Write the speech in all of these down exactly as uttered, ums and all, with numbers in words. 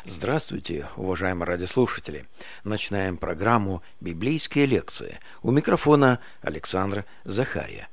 Здравствуйте, уважаемые радиослушатели! Начинаем программу «Библейские лекции». У микрофона Александр Захария.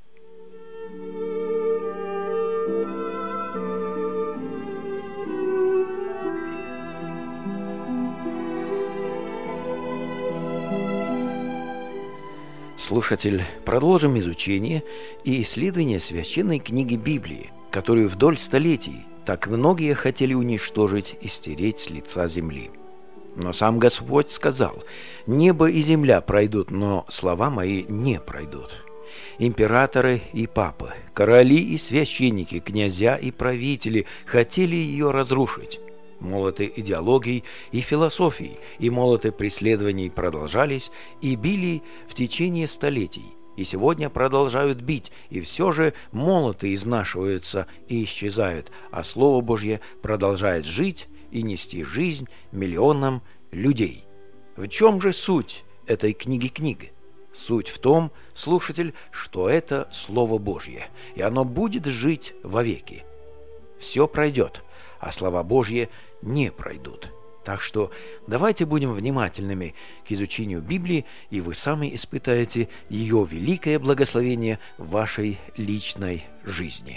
Слушатель, продолжим изучение и исследование священной книги Библии, которую вдоль столетий так многие хотели уничтожить и стереть с лица земли. Но сам Господь сказал: «Небо и земля пройдут, но слова мои не пройдут». Императоры и папы, короли и священники, князья и правители хотели ее разрушить. Молоты идеологий и философий и молоты преследований продолжались и били в течение столетий. И сегодня продолжают бить, и все же молоты изнашиваются и исчезают, а Слово Божье продолжает жить и нести жизнь миллионам людей. В чем же суть этой книги книги? Суть в том, слушатель, что это Слово Божье, и оно будет жить вовеки. Все пройдет, а слова Божьи не пройдут. Так что давайте будем внимательными к изучению Библии, и вы сами испытаете ее великое благословение в вашей личной жизни.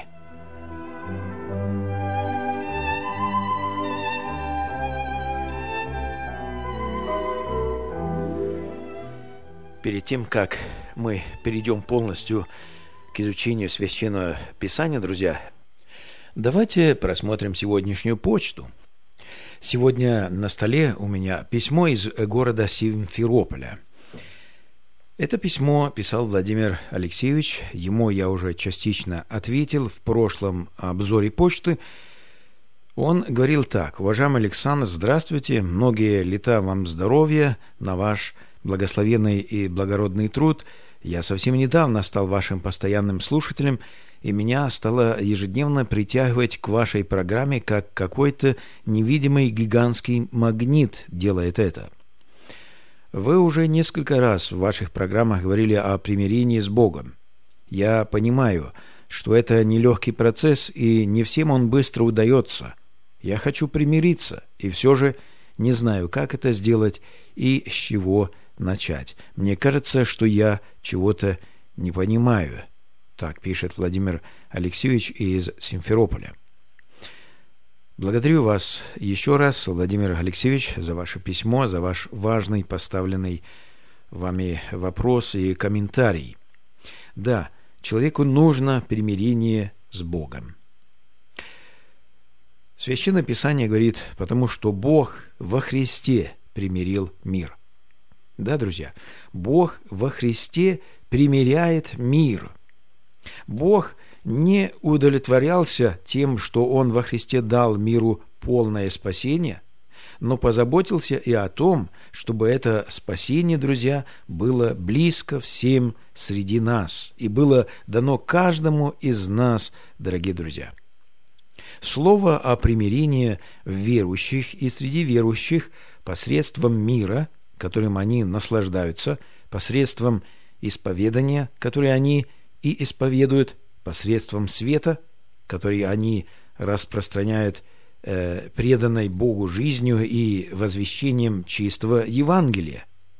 Перед тем, как мы перейдем полностью к изучению Священного Писания, друзья, давайте просмотрим сегодняшнюю почту. Сегодня на столе у меня письмо из города Симферополя. Это письмо писал Владимир Алексеевич. Ему я уже частично ответил в прошлом обзоре почты. Он говорил так: «Уважаемый Александр, здравствуйте. Многие лета вам здоровья на ваш благословенный и благородный труд. Я совсем недавно стал вашим постоянным слушателем, и меня стало ежедневно притягивать к вашей программе, как какой-то невидимый гигантский магнит делает это. Вы уже несколько раз в ваших программах говорили о примирении с Богом. Я понимаю, что это нелегкий процесс, и не всем он быстро удается. Я хочу примириться, и все же не знаю, как это сделать и с чего начать. Мне кажется, что я чего-то не понимаю». Так пишет Владимир Алексеевич из Симферополя. Благодарю вас еще раз, Владимир Алексеевич, за ваше письмо, за ваш важный поставленный вами вопрос и комментарий. Да, человеку нужно примирение с Богом. Священное Писание говорит: «Потому что Бог во Христе примирил мир». Да, друзья, Бог во Христе примиряет мир. Бог не удовлетворялся тем, что Он во Христе дал миру полное спасение, но позаботился и о том, чтобы это спасение, друзья, было близко всем среди нас и было дано каждому из нас, дорогие друзья. Слово о примирении верующих и среди верующих посредством мира, которым они наслаждаются, посредством исповедания, которое они и исповедуют, посредством света, который они распространяют э, преданной Богу жизнью и возвещением чистого Евангелия.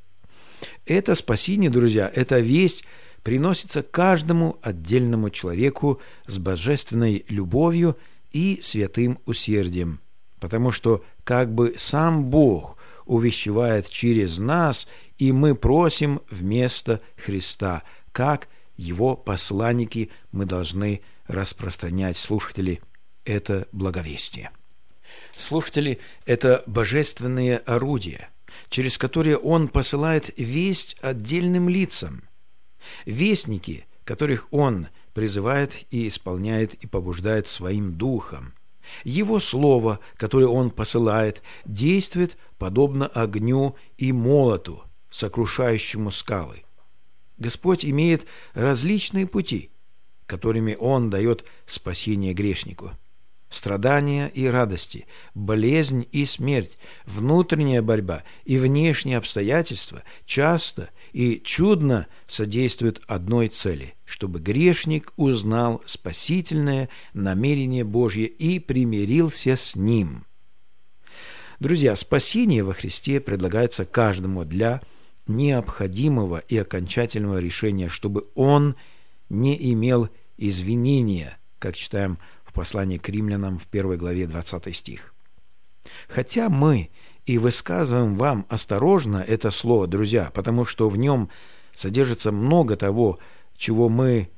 Это спасение, друзья, эта весть приносится каждому отдельному человеку с божественной любовью и святым усердием, потому что как бы сам Бог увещевает через нас, и мы просим вместо Христа, как Его посланники мы должны распространять, слушатели, это благовестие. Слушатели, это божественные орудия, через которые Он посылает весть отдельным лицам. Вестники, которых Он призывает и исполняет и побуждает своим духом. Его слово, которое Он посылает, действует подобно огню и молоту, сокрушающему скалы. Господь имеет различные пути, которыми Он дает спасение грешнику. Страдания и радости, болезнь и смерть, внутренняя борьба и внешние обстоятельства часто и чудно содействуют одной цели, чтобы грешник узнал спасительное намерение Божье и примирился с Ним. Друзья, спасение во Христе предлагается каждому для необходимого и окончательного решения, чтобы он не имел извинения, как читаем в послании к римлянам в первой главе двадцатый стих. Хотя мы и высказываем вам осторожно это слово, друзья, потому что в нем содержится много того, чего мы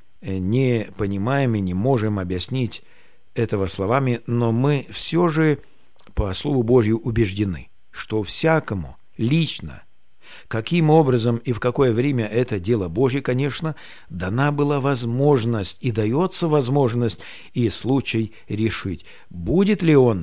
не понимаем и не можем объяснить этого словами, но мы все же по Слову Божью убеждены, что всякому лично, каким образом и в какое время это дело Божье, конечно, дана была возможность и дается возможность и случай решить, будет ли он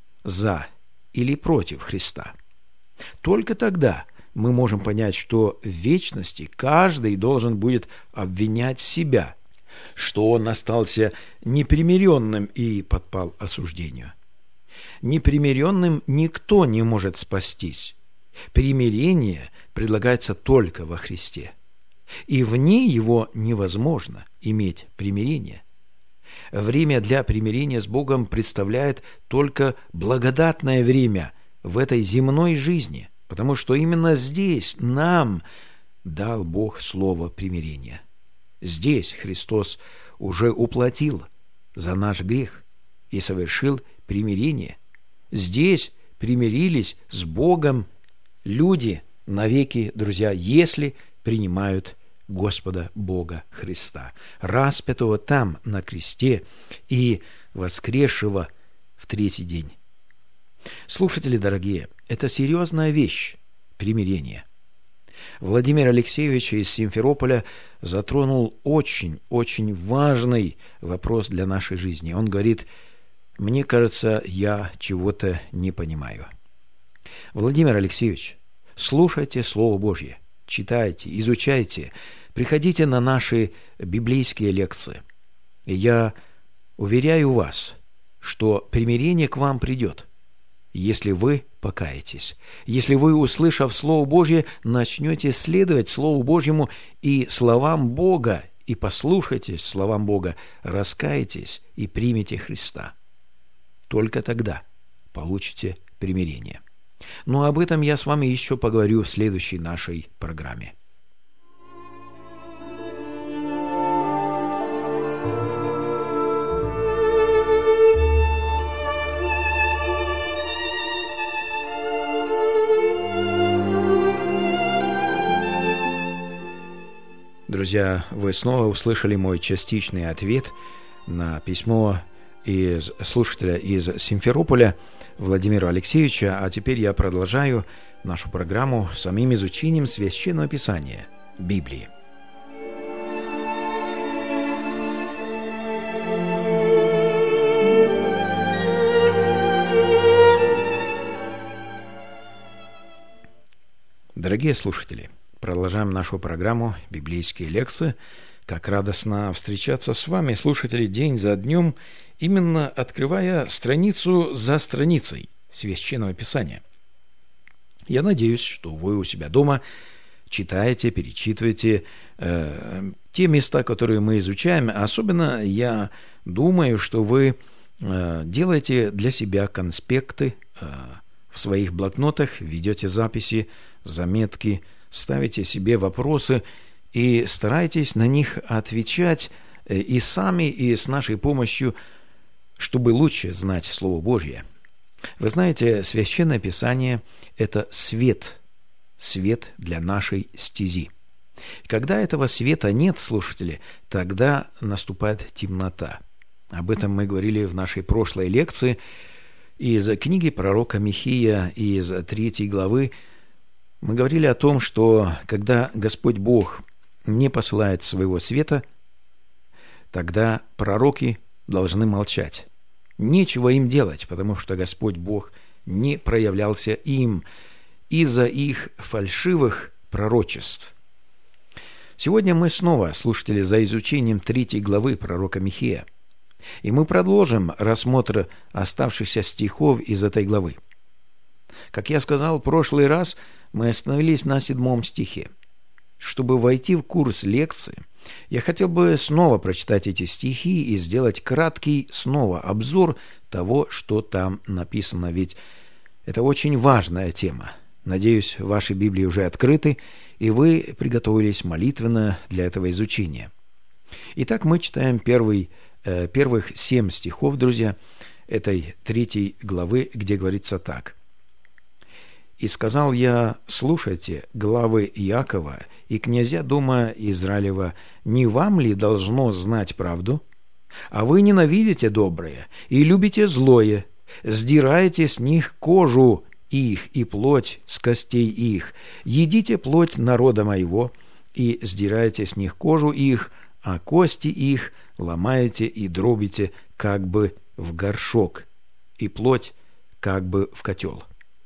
за или против Христа. Только тогда мы можем понять, что в вечности каждый должен будет обвинять себя, что он остался непримиренным и подпал осуждению. Непримиренным никто не может спастись. Примирение предлагается только во Христе, и вне его невозможно иметь примирение. Время для примирения с Богом представляет только благодатное время в этой земной жизни, потому что именно здесь нам дал Бог слово примирения. Здесь Христос уже уплатил за наш грех и совершил примирение. Здесь примирились с Богом люди навеки, друзья, если принимают Господа Бога Христа, распятого там на кресте и воскресшего в третий день. Слушатели дорогие, это серьезная вещь – примирение. Владимир Алексеевич из Симферополя затронул очень-очень важный вопрос для нашей жизни. Он говорит: «Мне кажется, я чего-то не понимаю». Владимир Алексеевич, слушайте Слово Божье, читайте, изучайте, приходите на наши библейские лекции. И я уверяю вас, что примирение к вам придет, если вы покаетесь, если вы, услышав Слово Божье, начнете следовать Слову Божьему и словам Бога, и послушайтесь словам Бога, раскаетесь и примете Христа. Только тогда получите примирение. Но об этом я с вами еще поговорю в следующей нашей программе. Друзья, вы снова услышали мой частичный ответ на письмо из слушателя из Симферополя Владимира Алексеевича, а теперь я продолжаю нашу программу самим изучением Священного Писания, Библии. Дорогие слушатели, продолжаем нашу программу «Библейские лекции». Как радостно встречаться с вами, слушатели, день за днем, именно открывая страницу за страницей Священного Писания. Я надеюсь, что вы у себя дома читаете, перечитываете э, те места, которые мы изучаем. Особенно я думаю, что вы э, делаете для себя конспекты э, в своих блокнотах, ведете записи, заметки, ставите себе вопросы и старайтесь на них отвечать и сами, и с нашей помощью, чтобы лучше знать Слово Божье. Вы знаете, Священное Писание – это свет, свет для нашей стези. Когда этого света нет, слушатели, тогда наступает темнота. Об этом мы говорили в нашей прошлой лекции. Из книги пророка Михея, из третьей главы, мы говорили о том, что когда Господь Бог не посылает своего света, тогда пророки должны молчать. Нечего им делать, потому что Господь Бог не проявлялся им из-за их фальшивых пророчеств. Сегодня мы снова, слушатели, за изучением третьей главы пророка Михея, и мы продолжим рассмотр оставшихся стихов из этой главы. Как я сказал в прошлый раз, мы остановились на седьмом стихе. Чтобы войти в курс лекции, я хотел бы снова прочитать эти стихи и сделать краткий снова обзор того, что там написано. Ведь Это очень важная тема. Надеюсь, ваши Библии уже открыты, и вы приготовились молитвенно для этого изучения. Итак, мы читаем первый, э, первых семь стихов, друзья, этой третьей главы, где говорится так. «И сказал я, слушайте, главы Иакова и князья дома Израилева, не вам ли должно знать правду? А вы ненавидите доброе и любите злое, сдираете с них кожу их и плоть с костей их, едите плоть народа моего и сдираете с них кожу их, а кости их ломаете и дробите как бы в горшок, и плоть как бы в котел.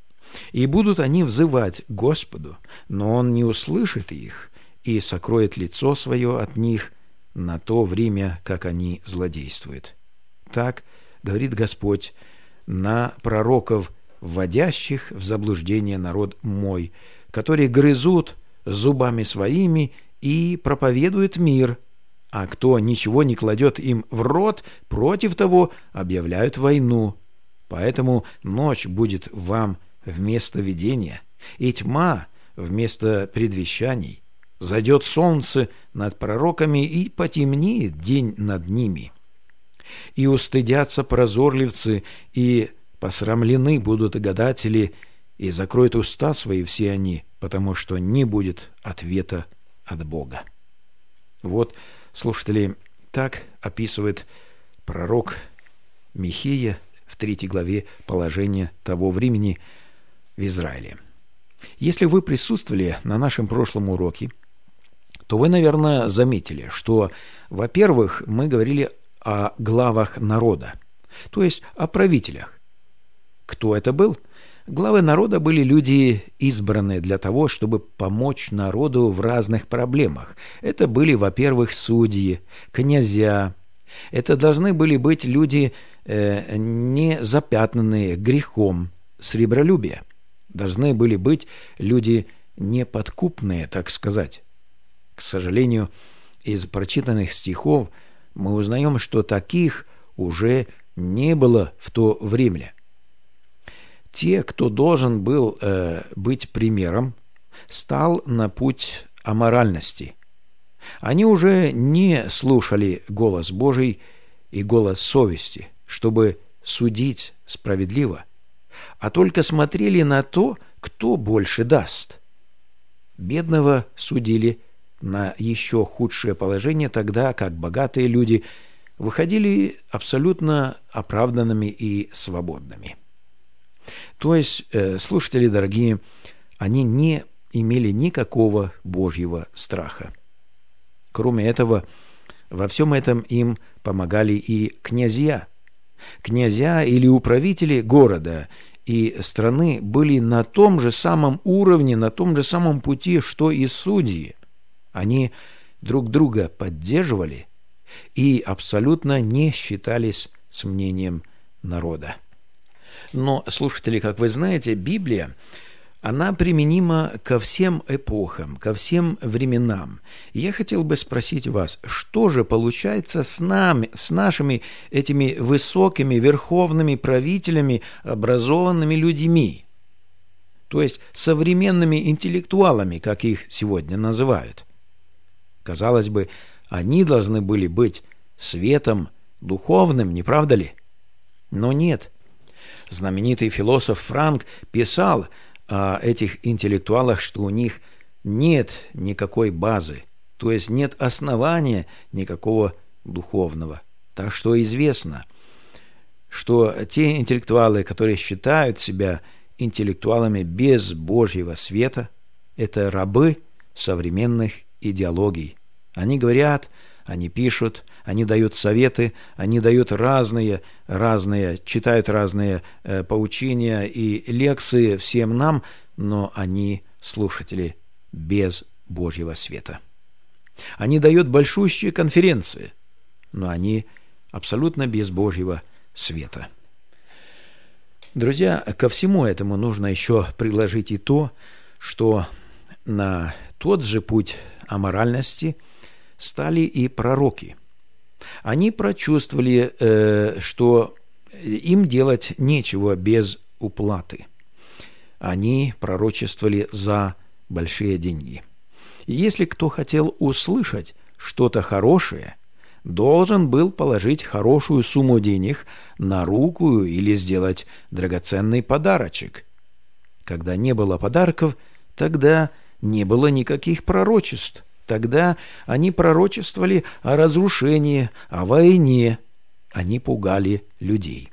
И будут они взывать Господу, но Он не услышит их и сокроет лицо свое от них на то время, как они злодействуют. Так говорит Господь на пророков, вводящих в заблуждение народ мой, которые грызут зубами своими и проповедуют мир, а кто ничего не кладет им в рот, против того объявляют войну. Поэтому ночь будет вам вместо видения, и тьма вместо предвещаний. Зайдет солнце над пророками, и потемнеет день над ними. И устыдятся прозорливцы, и посрамлены будут гадатели, и закроют уста свои все они, потому что не будет ответа от Бога». Вот, слушатели, так описывает пророк Михея в третьей главе положение того времени в Израиле. Если вы присутствовали на нашем прошлом уроке, то вы, наверное, заметили, что, во-первых, мы говорили о главах народа, то есть о правителях. Кто это был? Главы народа были люди, избранные для того, чтобы помочь народу в разных проблемах. Это были, во-первых, судьи, князья. Это должны были быть люди, э, не запятнанные грехом, сребролюбия. Должны были быть люди неподкупные, так сказать. К сожалению, из прочитанных стихов мы узнаем, что таких уже не было в то время. Те, кто должен был э, быть примером, стал на путь аморальности. Они уже не слушали голос Божий и голос совести, чтобы судить справедливо, а только смотрели на то, кто больше даст. Бедного судили на еще худшее положение, тогда как богатые люди выходили абсолютно оправданными и свободными. То есть, э, слушатели дорогие, они не имели никакого Божьего страха. Кроме этого, во всем этом им помогали и князья. Князья или управители города и страны были на том же самом уровне, на том же самом пути, что и судьи. Они друг друга поддерживали и абсолютно не считались с мнением народа. Но, слушатели, как вы знаете, Библия, она применима ко всем эпохам, ко всем временам. И я хотел бы спросить вас, что же получается с нами, с нашими этими высокими, верховными правителями, образованными людьми, то есть современными интеллектуалами, как их сегодня называют? Казалось бы, они должны были быть светом духовным, не правда ли? Но нет. Знаменитый философ Франк писал о этих интеллектуалах, что у них нет никакой базы, то есть нет основания никакого духовного. Так что известно, что те интеллектуалы, которые считают себя интеллектуалами без Божьего света, это рабы современных идеологий. Они говорят, они пишут, они дают советы, они дают разные, разные, читают разные э, поучения и лекции всем нам, но они слушатели без Божьего света. Они дают большущие конференции, но они абсолютно без Божьего света. Друзья, ко всему этому нужно еще приложить и то, что на тот же путь аморальности стали и пророки. Они прочувствовали, э, что им делать нечего без уплаты. они пророчествовали за большие деньги. И если кто хотел услышать что-то хорошее, должен был положить хорошую сумму денег на руку или сделать драгоценный подарочек. Когда не было подарков, тогда не было никаких пророчеств. Тогда они пророчествовали о разрушении, о войне. Они пугали людей.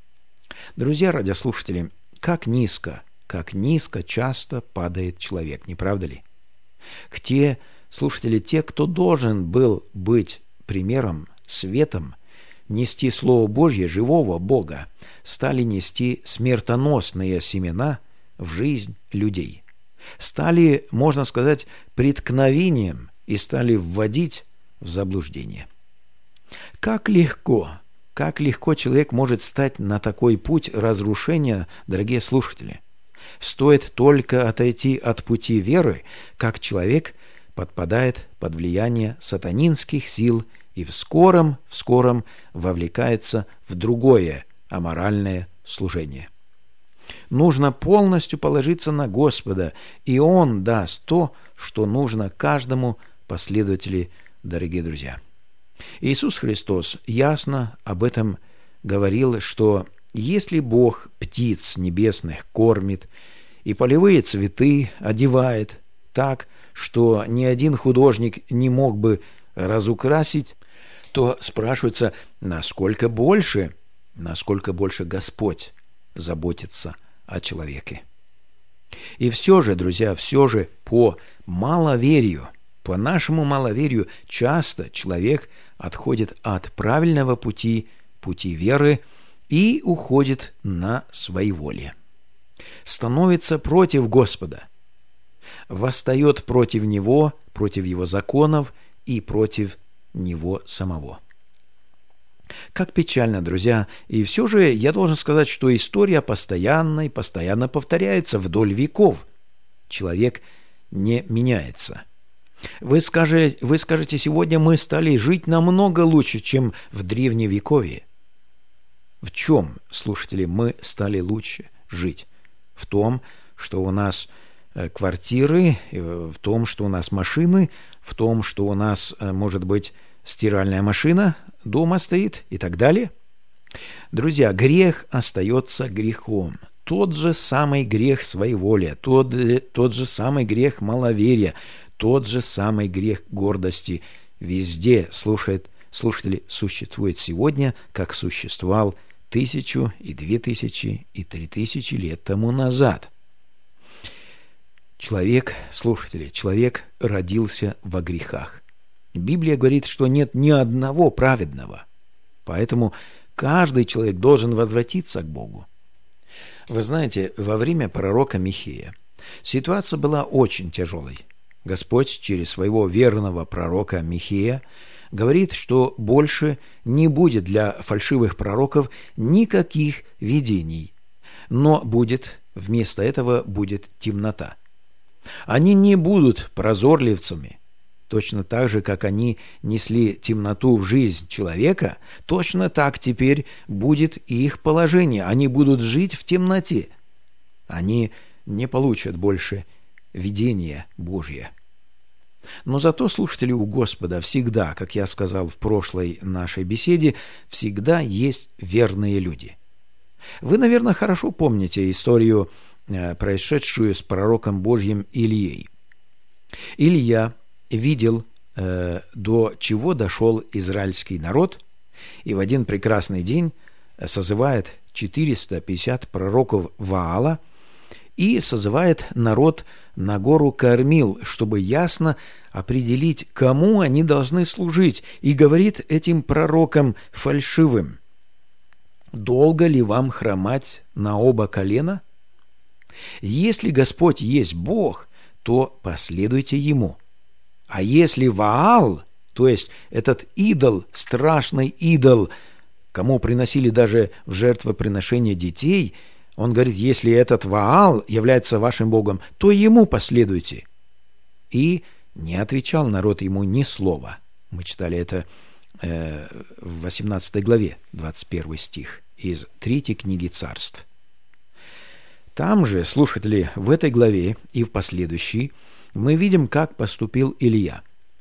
Друзья радиослушатели, как низко, как низко часто падает человек, не правда ли? К те слушатели, те, кто должен был быть примером, светом, нести Слово Божье, живого Бога, стали нести смертоносные семена в жизнь людей. Стали, можно сказать, преткновением и стали вводить в заблуждение. Как легко, как легко человек может стать на такой путь разрушения, дорогие слушатели. Стоит только отойти от пути веры, как человек подпадает под влияние сатанинских сил и в скором, в скором вовлекается в другое аморальное служение. Нужно полностью положиться на Господа, и Он даст то, что нужно каждому последователю, дорогие друзья. Иисус Христос ясно об этом говорил, что если Бог птиц небесных кормит и полевые цветы одевает так, что ни один художник не мог бы разукрасить, то спрашивается, насколько больше, насколько больше Господь заботится о человеке. И все же, друзья, все же по маловерию, по нашему маловерию часто человек отходит от правильного пути, пути веры, и уходит на своеволие. Становится против Господа, восстает против Него, против Его законов и против Него самого. Как печально, друзья, и все же я должен сказать, что история постоянно и постоянно повторяется вдоль веков. Человек не меняется. Вы скажете, вы скажете, сегодня мы стали жить намного лучше, чем в Древневековье. В чем, слушатели, мы стали лучше жить? В том, что у нас квартиры, в том, что у нас машины, в том, что у нас, может быть, стиральная машина дома стоит и так далее. Друзья, грех остается грехом. Тот же самый грех своеволия, тот, тот же самый грех маловерия, тот же самый грех гордости везде, слушает, слушатели, существует сегодня, как существовал тысячу и две тысячи и три тысячи лет тому назад. Человек, слушатели, человек родился во грехах. Библия говорит, что нет ни одного праведного. Поэтому каждый человек должен возвратиться к Богу. Вы знаете, во время пророка Михея ситуация была очень тяжелой. Господь через своего верного пророка Михея говорит, что больше не будет для фальшивых пророков никаких видений, но будет, вместо этого будет темнота. Они не будут прозорливцами. Точно так же, как они несли темноту в жизнь человека, точно так теперь будет и их положение. Они будут жить в темноте. Они не получат больше видения Божье. Но зато, слушатели, у Господа всегда, как я сказал в прошлой нашей беседе, всегда есть верные люди. Вы, наверное, хорошо помните историю, происшедшую с пророком Божьим Илией. Илья видел, э, до чего дошел израильский народ, и в один прекрасный день созывает четыреста пятьдесят пророков Ваала и созывает народ на гору Кармил, чтобы ясно определить, кому они должны служить, и говорит этим пророкам фальшивым: «Долго ли вам хромать на оба колена? Если Господь есть Бог, то последуйте Ему. А если Ваал, то есть этот идол, страшный идол, кому приносили даже в жертвоприношение детей, он говорит, если этот Ваал является вашим Богом, то ему последуйте». И не отвечал народ ему ни слова. Мы читали это э, в восемнадцатой главе, двадцать первый стих, из третьей книги Царств. Там же, слушатели, в этой главе и в последующей мы видим, как поступил Илья.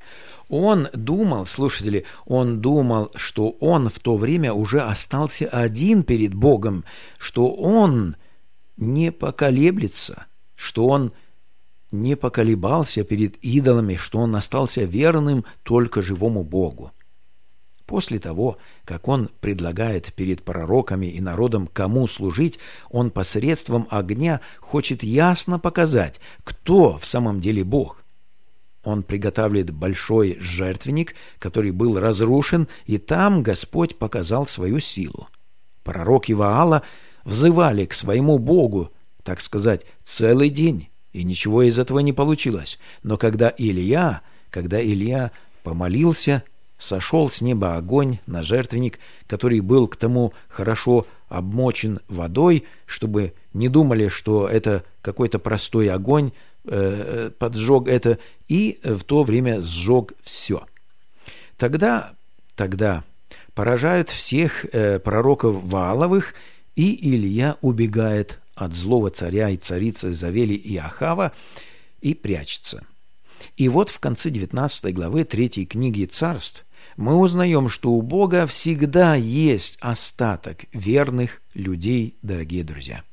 Он думал, слушатели, он думал, что он в то время уже остался один перед Богом, что он не поколеблется, что он не поколебался перед идолами, что он остался верным только живому Богу. После того, как он предлагает перед пророками и народом, кому служить, он посредством огня хочет ясно показать, кто в самом деле Бог. Он приготавливает большой жертвенник, который был разрушен, и там Господь показал свою силу. Пророки Ваала взывали к своему Богу, так сказать, целый день, и ничего из этого не получилось. Но когда Илья, когда Илья помолился, сошел с неба огонь на жертвенник, который был к тому хорошо обмочен водой, чтобы не думали, что это какой-то простой огонь, э, поджег это, и в то время сжег все. Тогда, тогда поражают всех э, пророков Вааловых, и Илья убегает от злого царя и царицы Завели и Ахава и прячется. И вот в конце девятнадцатой главы третьей книги Царств мы узнаем, что у Бога всегда есть остаток верных людей, дорогие друзья.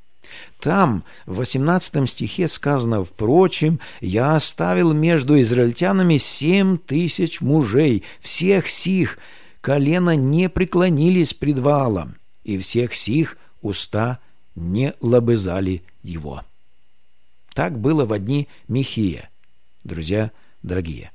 Там, в восемнадцатом стихе сказано: «Впрочем, я оставил между израильтянами семь тысяч мужей, всех сих колено не преклонились пред Ваалом, и всех сих уста не лобызали его». Так было в дни Михея, друзья дорогие.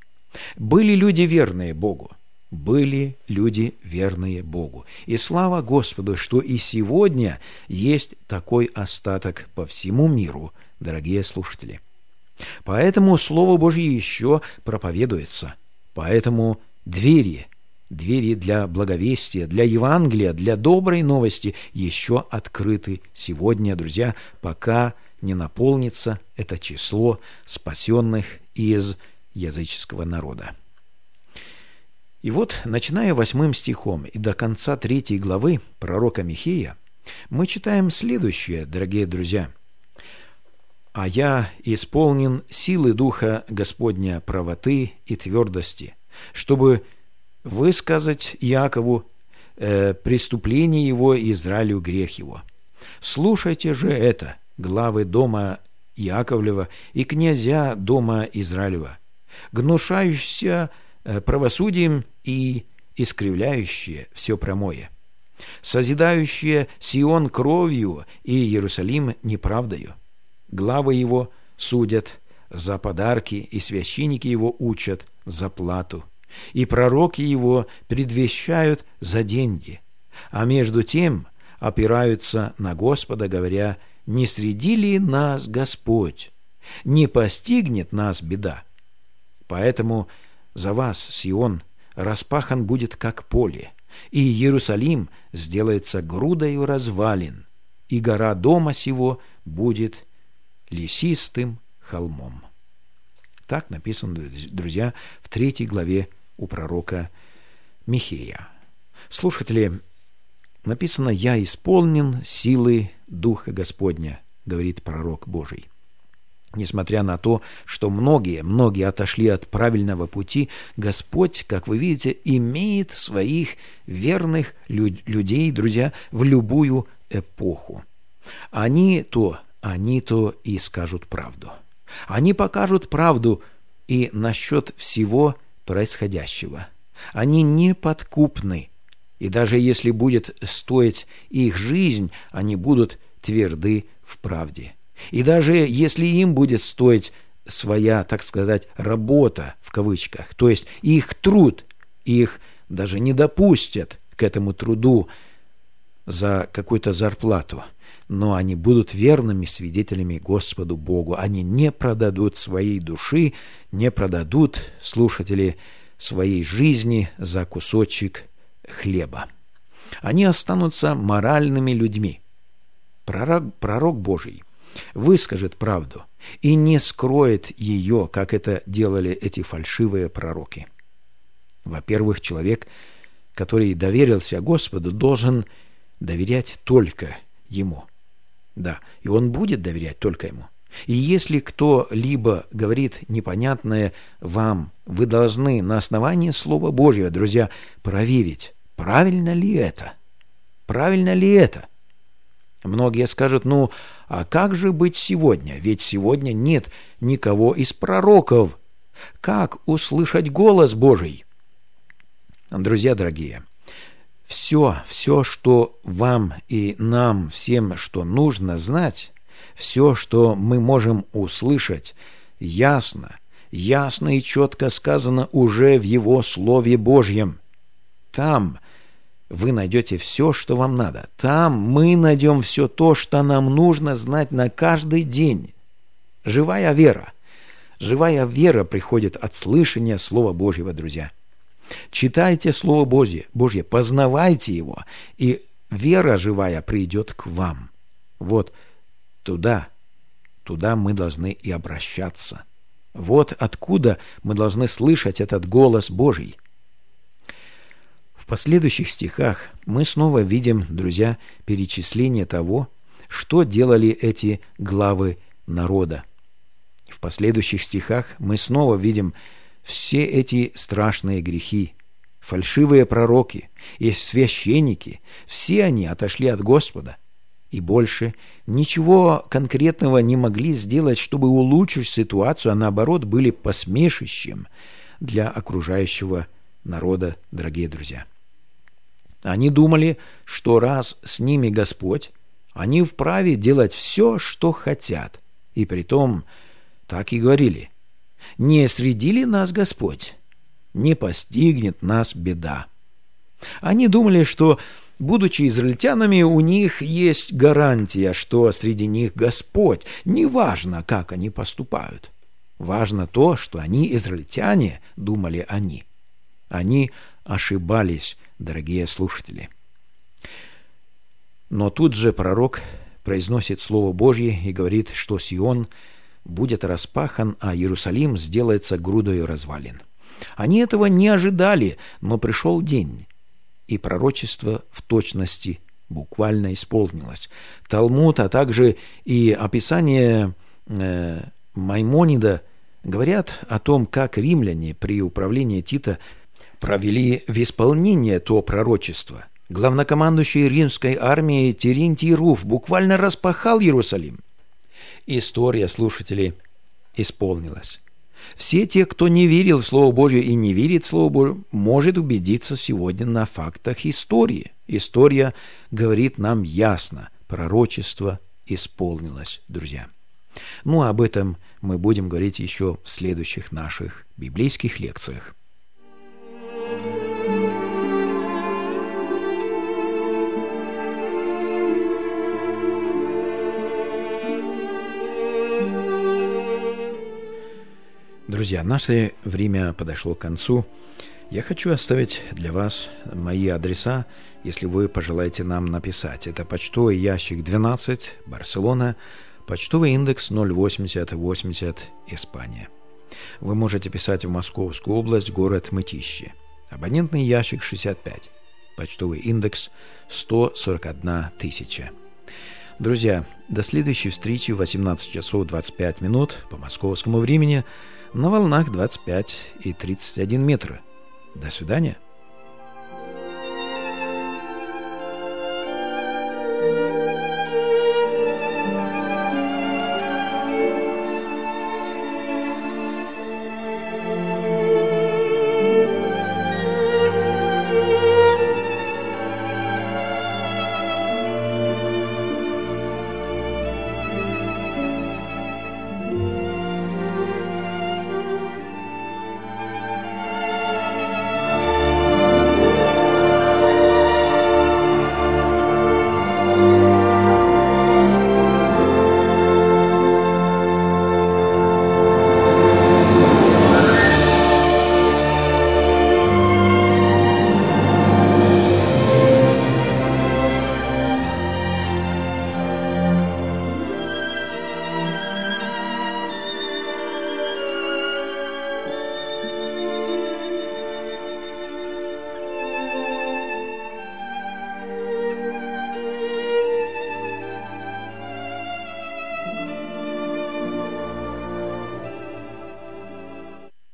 Были люди верные Богу, были люди верные Богу. И слава Господу, что и сегодня есть такой остаток по всему миру, дорогие слушатели. Поэтому Слово Божье еще проповедуется. Поэтому двери, двери для благовестия, для Евангелия, для доброй новости еще открыты сегодня, друзья, пока не наполнится это число спасенных из языческого народа. И вот, начиная восьмым стихом и до конца третьей главы пророка Михея, мы читаем следующее, дорогие друзья. «А я исполнен силы Духа Господня правоты и твердости, чтобы высказать Якову э, преступление его и Израилю грех его. Слушайте же это, главы дома Яковлева и князья дома Израилева, гнушающиеся правосудием и искривляющие все прямое, созидающие Сион кровью и Иерусалим неправдою. Главы его судят за подарки, и священники его учат за плату, и пророки его предвещают за деньги, а между тем опираются на Господа, говоря: не среди ли нас Господь? Не постигнет нас беда? Поэтому за вас Сион распахан будет, как поле, и Иерусалим сделается грудою развалин, и гора дома сего будет лесистым холмом». Так написано, друзья, в третьей главе у пророка Михея. Слушатели, написано: «Я исполнен силы Духа Господня», говорит пророк Божий. Несмотря на то, что многие, многие отошли от правильного пути, Господь, как вы видите, имеет своих верных лю- людей, друзья, в любую эпоху. Они то, они то и скажут правду. Они покажут правду и насчет всего происходящего. Они неподкупны, и даже если будет стоить их жизнь, они будут тверды в правде. И даже если им будет стоить своя, так сказать, работа, в кавычках, то есть их труд, их даже не допустят к этому труду за какую-то зарплату, но они будут верными свидетелями Господу Богу. Они не продадут своей души, не продадут, слушатели, своей жизни за кусочек хлеба. Они останутся моральными людьми. Пророк, пророк Божий выскажет правду и не скроет ее, как это делали эти фальшивые пророки. Во-первых, человек, который доверился Господу, должен доверять только Ему. Да, и он будет доверять только ему. И если кто-либо говорит непонятное вам, вы должны на основании Слова Божьего, друзья, проверить, правильно ли это. Правильно ли это? Многие скажут, ну, а как же быть сегодня? Ведь сегодня нет никого из пророков. Как услышать голос Божий? Друзья дорогие, все, все, что вам и нам всем, что нужно знать, все, что мы можем услышать, ясно, ясно и четко сказано уже в Его Слове Божьем. Там вы найдете все, что вам надо. Там мы найдем все то, что нам нужно знать на каждый день. Живая вера. Живая вера приходит от слышания Слова Божьего, друзья. Читайте Слово Божье, Божье, познавайте его, и вера живая придет к вам. Вот туда, туда мы должны и обращаться. Вот откуда мы должны слышать этот голос Божий. В последующих стихах мы снова видим, друзья, перечисление того, что делали эти главы народа. В последующих стихах мы снова видим все эти страшные грехи. Фальшивые пророки и священники, все они отошли от Господа и больше ничего конкретного не могли сделать, чтобы улучшить ситуацию, а наоборот были посмешищем для окружающего народа, дорогие друзья. Они думали, что раз с ними Господь, они вправе делать все, что хотят. И притом так и говорили: «Не среди ли нас Господь? Не постигнет нас беда». Они думали, что, будучи израильтянами, у них есть гарантия, что среди них Господь. Неважно, как они поступают. Важно то, что они израильтяне, думали они. Они ошибались, дорогие слушатели. Но тут же пророк произносит Слово Божье и говорит, что Сион будет распахан, а Иерусалим сделается грудою развалин. Они этого не ожидали, но пришел день, и пророчество в точности буквально исполнилось. Талмуд, а также и описание э, Маймонида говорят о том, как римляне при управлении Тита провели в исполнение то пророчество. Главнокомандующий римской армией Терентий Руф буквально распахал Иерусалим. История, слушатели, исполнилась. Все те, кто не верил в Слово Божье и не верит в Слово Божье, может убедиться сегодня на фактах истории. История говорит нам ясно: пророчество исполнилось, друзья. Ну, об этом мы будем говорить еще в следующих наших библейских лекциях. Друзья, наше время подошло к концу. Я хочу оставить для вас мои адреса, если вы пожелаете нам написать. Это почтовый ящик двенадцать, Барселона, почтовый индекс ноль восемьдесят восемьдесят, Испания. Вы можете писать в Московскую область, город Мытищи. Абонентный ящик шестьдесят пять, почтовый индекс сто сорок одна тысяча. Друзья, до следующей встречи в восемнадцать часов двадцать пять минут по московскому времени на волнах двадцать пять и тридцать один метра. До свидания.